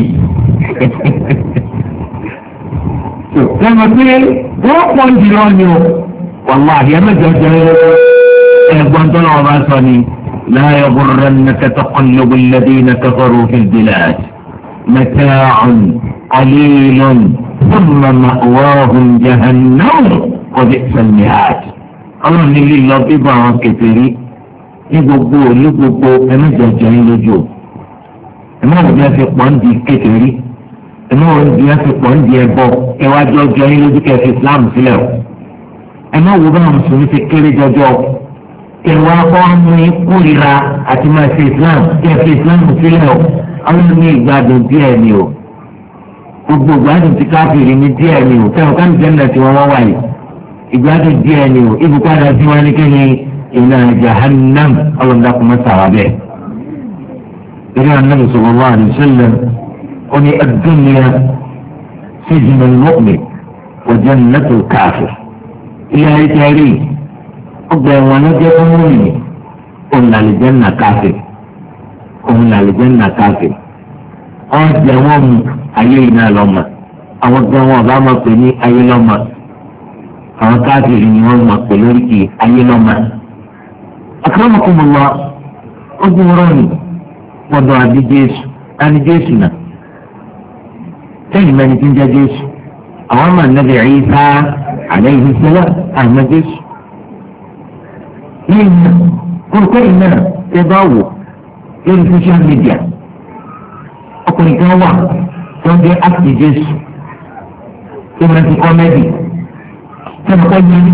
Lẹ́nu pé wọ́n pọ̀ ń jìnnà ni o. Wàlá àyè mẹ́jọ jẹ́ ẹ̀gbọ́n tó náà bá sọ ni. لا يغرنك تقلب الذين كفروا في البلاد متاع قليل ثم مأواهم جهنم وبئس المهاد. Ọlọ́run ní lílọ bíbọ̀ àwọn kèfèrí ní gbogbo ní gbogbo ẹ̀mẹ́jọjọ yín lójú ẹ̀mọ́ òun yẹn fi pọ̀ ń di kèfèrí ẹ̀mọ́ òun yẹn fi pọ̀ ń di ẹbọ ẹwájú ọjọ́ yín lójú kẹfì Islam sílẹ̀ o ẹ̀mọ́ wo bá àwọn mùsùlùmí ti kéré jọjọ ẹ̀wà kọ́ ní kórìíra àti máa ṣe Islam kẹfì Islam sílẹ̀ o Ọlọ́run ní ìgbádùn díẹ̀ ni o gbogbo ìgbádùn ti káfíìrì ní díẹ̀ ni o tẹ̀wọ́n ká ní jẹ́nà tí wọ́n wá wáyé ìgbádùn díẹ̀ ni o ibùpadà tí wọ́n ní kéde iná jahannam ọlọ́dàkùn mẹ́ta bẹ́ẹ̀. ìrìn ànábì sallallahu alaihi wasallam ó ní ad-dunya sijnul mu'min wa jannatul kafir. ilé ayé ti rí ọgbà ẹ̀wọ̀n lọ́jọ́ fún mọ́mìnì òun làlẹ́ janna kafir òun làlẹ́ janna kafir. wọ́n jẹ́ wọ́n mu ayé iná lọ́mọ àwọn gan wọn bá máa pè ní ayé lọ́mọ àwọn káàkiri ni wọ́n máa pè lórí kì ayé lọ́mọ. akramakumullah ó dún rọ́ọ̀nì gbọ́dọ̀ àbí Jésù àní Jésù náà sẹ́yìn mẹ́ni tí ń jẹ́ Jésù àwọn ọmọ nàbẹ̀ Ìsá alayhi salam àmọ́ Jésù. lẹ́yìn náà olùkọ́ yìí náà ẹ bá wò lórí social media ọkùnrin kan wà tó ń jẹ́ áàpì Jésù tó máa ti kọ́mẹ́dì sẹ́nu kọ́ yẹn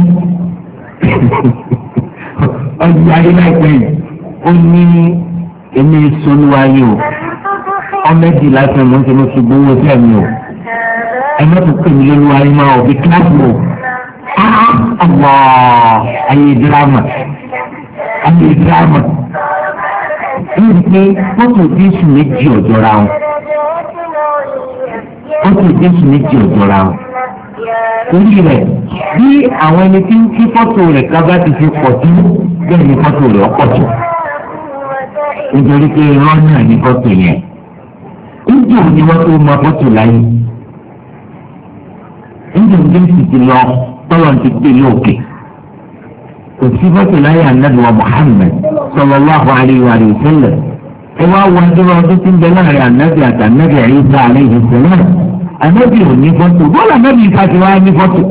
ọjà ayé láìpẹ́ yìí ó ní èmi solúwayé o kọ́mẹ́dì lásán ló ń ṣe mo fi gbowó sẹ́mi o ẹ̀mí tó pè mí lólúwayé máa ò fi kíláàsì o ọ̀wọ́ ayé dírámà ayé dírámà ẹ̀yìn pé fọ́tò Jésù méjì ọ̀jọ̀ra wọn fọ́tò Jésù méjì ọ̀jọ̀ra wọn torí rẹ̀ bí àwọn ẹni tí ń kí fọ́tò rẹ̀ kábà ti fi pọ̀ sí bẹ́ẹ̀ ni fọ́tò rẹ̀ ọ̀pọ̀ tó nítorí pé irọ́ náà ní fọ́tò yẹn níjẹ́ òní wọ́n tó mọ fọ́tò láyé níjẹ́ òní sì ti lọ tọ́lọ̀ ti gbé lóòkè kò sí fọ́tò láyé ànábì wa Muhammad sallallahu alaihi wa sallam ẹ wá wọn dúró ọdún tí ń bẹ láàrin ànábì àti ànábì Ìsá alaihi salam ànábì ò ní fọ́tò bọ́ọ̀lù ànábì Ìsá ti wá ní fọ́tò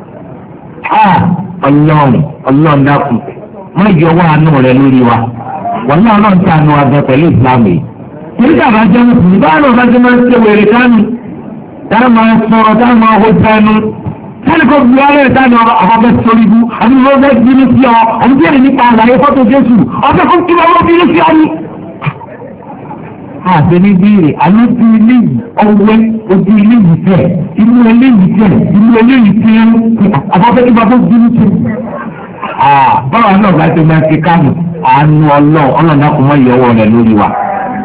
ọlọ́run ọlọ́run dákun má yọ wá àánú rẹ lórí wa wọn náà náà ń ta àánú abẹ pẹ̀lú ìsìlámù yìí. torí kàbá jẹ́ mùsùlùmí báwọn náà bá ti máa ń ṣe wèrè kánú táwọn máa sọ̀rọ̀ táwọn máa hó sẹ́nu sẹ́ni kò bu ara ẹ̀ táwọn àwọn bẹ́ẹ̀ sọ̀rọ̀ ibú àbí wọ́n bẹ́ẹ̀ bínú sí ọ àbí bẹ́ẹ̀ nípa àlàyé fọ́tò Jésù ọ̀sẹ̀ kò kí wọ́n bínú sí ọ ní. àti ní bíire alójú ilé yìí ọwẹ́ ojú ilé yìí tẹ̀ inú ilé yìí tẹ̀ inú ilé yìí tẹ̀ àbọ̀fẹ́ kí bàbá bínú sí. báwa náà bá ti máa ti kánù àánú ọlọ́ọ̀ ọlọ́ọ̀dà kò mọ ìyọwọ́ rẹ̀ lórí wa.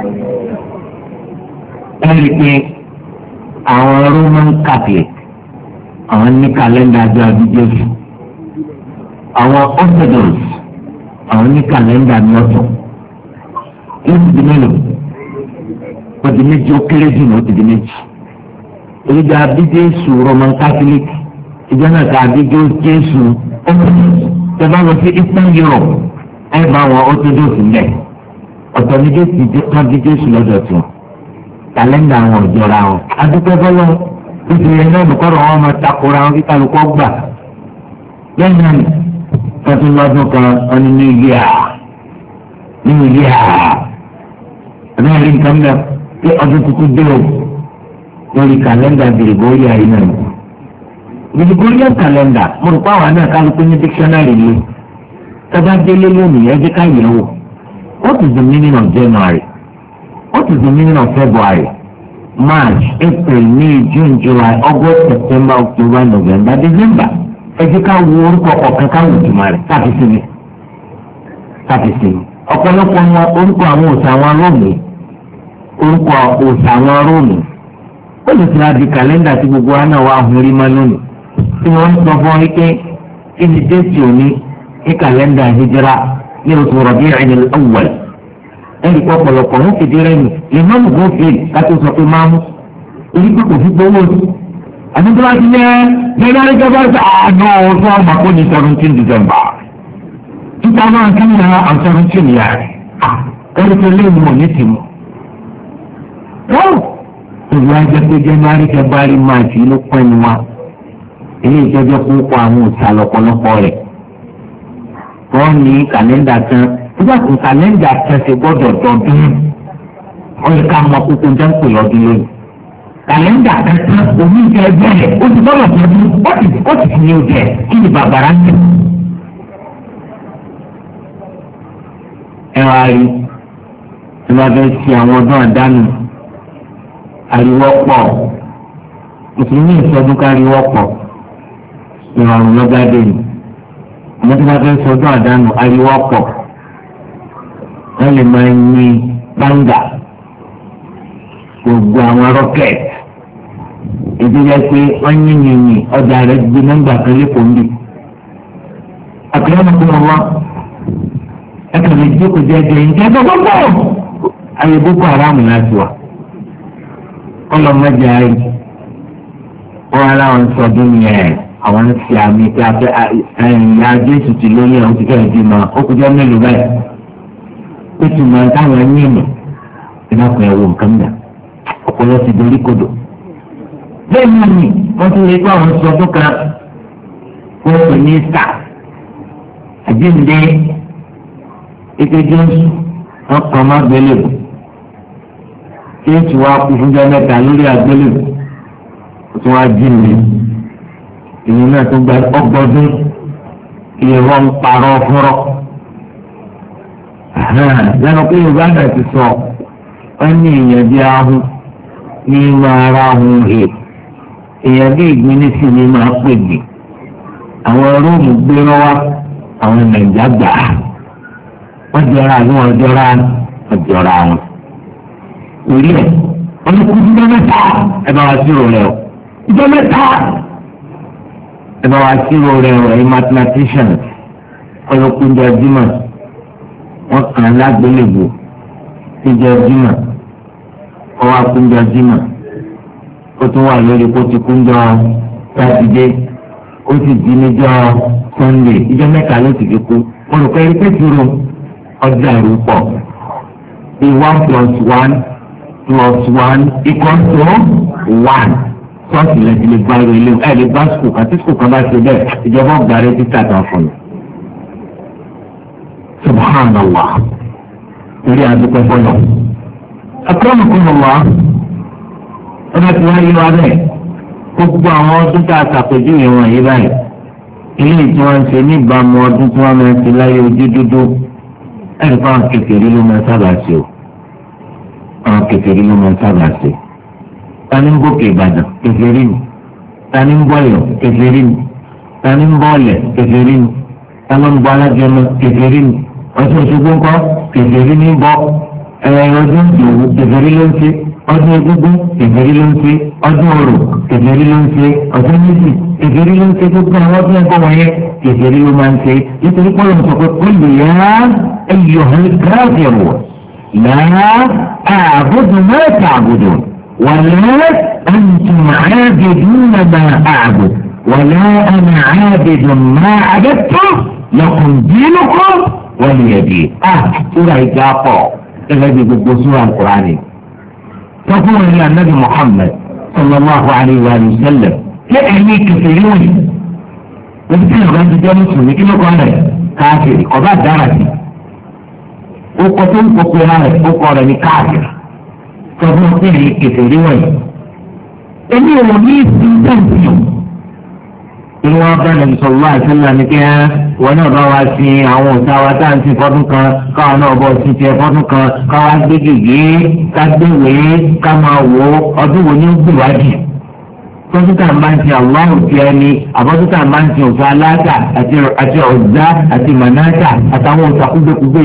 ẹ rí i pé àwọn Roman Catholic àwọn ní kàlẹ́ndà àjọ àbíjẹ́sù àwọn Orthodox àwọn ní kàlẹ́ndà ní ọ̀tọ̀ ó ti di mélòó ó ti méjì ó kéré jù ní ó ti di méjì ìjọ àbíjẹ́sù Roman Catholic ìjọ náà ká àbíjẹ́sù Orthodox tẹ́ bá lọ sí Eastern Europe ẹ bá wọn Orthodox ńlẹ̀ ọ̀tọ̀ ní déètì kan bí Jésù lọ́dọ̀ tún kàlẹ́ndà àwọn òjọra wọn adúpẹ́ fọlọ́ oṣù yẹn náà lùkọ́rọ̀ wọn máa takora wọn kí kálukọ́ gbà lẹ́yìn náà tọ́tún lọ́dún kan wọn ní new year new year ẹ̀rọ nǹkan mẹ́ pé ọdún tuntun dé o lórí kàlẹ́ndà Gregorian yìí náà Gregorian kàlẹ́ndà mo rò pé àwọn náà kálukú ní dictionary ni tọ́ba délé lónìí ẹ jẹ́ ká yẹ̀ wò what is the meaning of January what is the meaning of February March April May June July August September October November December ẹ jẹ́ ká wo orúkọ kọ̀ọ̀kan ká wò jùmọ̀ rẹ̀ káfí sí mi káfí sí mi ọ̀pọ̀lọpọ̀ wọn orúkọ àwọn òòṣà àwọn róòmù orúkọ òòṣà àwọn róòmù ó lè fi adi kàlẹ́ndà tí gbogbo wa náà wà hùn rí máa lónìí tí wọ́n ń sọ fún wọn pé kí ni déètì òní ní kàlẹ́ndà hijira ní oṣù Rabi'in al-Awwal ẹnì kan ọ̀pọ̀lọpọ̀ wọn fìdí rẹ̀ nì lè má mú gófin kátó sọ pé máa mú orí pé kò fi gbowó sí àdúgbò láti ní ẹ lẹ́nu àríkẹ́bá sí àánú ọ̀sán ọmọ kò ní seventeen December two thousand kí ni àwọn seventeen yà rẹ̀ ẹni tó lé mu ní tìmù. ìwé ajẹ́ pé January February March ló pẹ́ ni wa ilé ìjọba kó kó àwọn òòṣà lọ́pọ̀lọpọ̀ rẹ̀ wọ́n ní kàlẹ́ndà kan nígbà tó kàlẹ́ndà kan ṣe gbọ́dọ̀ dọ̀dún wọ́n yẹ ká mọ kókó jẹ́ ń pè lọ́dún lónìí kàlẹ́ndà kan kan omi ìjọ ẹgbẹ́ rẹ̀ ó ti gbọ́dọ̀ dọ̀dún ó ti ó ti fi ní ojú ẹ̀ kí ni bàbára ń tẹ̀. ẹ wá rí tí wọ́n fẹ́ ṣe àwọn ọdún àdánù ariwo pọ̀ mùsùlùmí ìsọdún káriwo pọ̀ ìrọ̀rùn lọ́gádé ni àwọn tí wọ́n fẹ́ sọdún àdánù ariwo pọ̀ wọ́n lè máa yin báńgà gbogbo àwọn rọ́kẹ̀tì èdè yẹ pé wọ́n yín yìnyín ọjà rẹ̀ gbé nọ́mbà kan lẹ́kọ̀ọ́ ń bì. àkàrà ọmọ kúmọ̀ wá ẹ̀ka lè jókòó jẹ́jẹ́ ìjẹ́ gbogbo ayé Boko Haram láti wà ọlọ́mọdé ayé wọ́n aláwọn sọdún yẹn àwọn ti àmì pé afẹ́ ẹ̀yìn Jésù ti lóyún àwọn ti fẹ́ẹ́ di ma ó kọjá mélòó báyìí ó ti mọ táwọn ẹ̀yìn mọ̀ ìnáwó ẹ̀wọ̀ nǹkan mìíràn ọpọlọ ti dorí kodò bẹ́ẹ̀ ni wọ́n ti lè kó àwọn sọdún kan wọ́n pè ní sà àjíǹde ike Jésù wọ́n kàn má gbélébù Jésù wa kú fúnjọ́ mẹ́ta lórí àgbélébù tí wọ́n á jíǹde èyí náà tó gba ọgbọdún ìrọ̀ ń parọ́ fúnrọ́ lẹ́nu pé Yorùbá náà ti sọ wọ́n ní èèyàn bí ahun ní máa ra ahun hè èèyàn bí ìgbín ní sí ní máa pè gbè àwọn róòmù gbérọ́ wá àwọn nàìjà gbà á wọ́n jọra àbí wọ́n jọra wọ́n jọra wọn. orí ẹ̀ wọ́n ní kú ìjọ mẹ́ta ẹ bá wa sírò rẹ̀ o ìjọ mẹ́ta ẹ bá wa sírò rẹ̀ o ẹ̀yin mathematicians wọ́n ló kú ìjọ jímọ̀ wọ́n kàn án lágbélébùú ìjọ jímọ̀ ọwọ́ akúnjọ jímọ̀ ó tún wà lórí kó ti kúnjọ sátidé ó sì di níjọ sọ́ndé ìjọ mẹ́ta ló ti fi kú olùkọ́ ẹni pẹ̀tùrù ọjà ìrú pọ̀ bí one plus one plus one equals to one sọ́ọ̀tì lẹ́sìn lè gba ìrò ilé ẹ̀ lè gba sùkùl kan tí sùkùl kan bá ṣe bẹ́ẹ̀ ìjọba ọgbà rẹ̀ ti tàtà fún un. subhanallah torí àdúgbò fọlọ. akramakumullah ọba tí wọ́n yí wa bẹ́ẹ̀ gbogbo àwọn ọdún tá a ṣàpèjúwe wọn yìí báyìí ilé tí wọ́n ń ṣe níbàámu ọdún tí wọ́n máa ń ṣe láyé ojú dúdú ẹ̀rí fáwọn kékeré ló máa ń sábà ṣe o àwọn kékeré ló máa ń sábà ṣe. tani ń gòkè Ìbàdàn kékeré ni tani ń bọ̀yọ̀ kékeré ni tani ń bọ̀ọ̀lẹ̀ kékeré ni tani ń bọ̀ alájẹmọ kékeré ni ọtún ìṣubú ńkọ́ kékeré ní bọ́ ẹ̀rọ ọdún ìdòwú kékeré ló ń ṣe ọdún egúngún kékeré ló ń ṣe ọdún orò kékeré ló ń ṣe ọdún méjì kékeré ló ń ṣe gbogbo àwọn ọdún ẹ̀kọ́ wọ̀nyẹn kékeré ló máa ń ṣe nítorí pọ́lọ́ ń sọ pé kó lè yá ẹyọ káfíìrù láà àbùdù mẹ́ta àbùdù wàlẹ́ ẹ̀ǹtùm àbìdù nàbà àbùdù wàlẹ́ ẹ̀nà àbìdù má àbẹ̀tọ̀ lakum dinukum waliya din. a súra ìjà pọ̀ gẹ́gẹ́ bí gbogbo súra Al-Qur'ani. sọ́kùn wọn ni anabi Muhammad sallallahu alayhi wa sallam ṣé ẹ̀yin kẹfìrí wọ̀nyí wọ́n ti sẹ́yìn ọ̀gá ti jẹ́ mùsùlùmí kí ló kọ́ rẹ̀ káàkiri ọba dára sí ó kọ́ tó ń kókó rẹ̀ ó kọ́ rẹ̀ ní káàkiri sọ́kùn wọn sí kẹfìrí wọ̀nyí. èmi ò ní ìsìn tẹ̀síọ̀ inú wọn bá nàbì sallallahu alaihi wasallam ní kí wọn náà bá wá sí àwọn òòṣà wa tá à ń sin fọdún kan káwọn náà bọ̀ sí tiẹ̀ fọdún kan káwá gbé gègé ká gbéwèé ká máa wò ó ọdún wo ní ó gbìwádìí tọ́jú tá à ń bá ń sin àwọn òsì ẹni àbọ̀tún tá à ń bá ń sin òòṣà aláàtà àti ọ̀zá àti mànáàtà àtàwọn òòṣà kúgbèkúgbè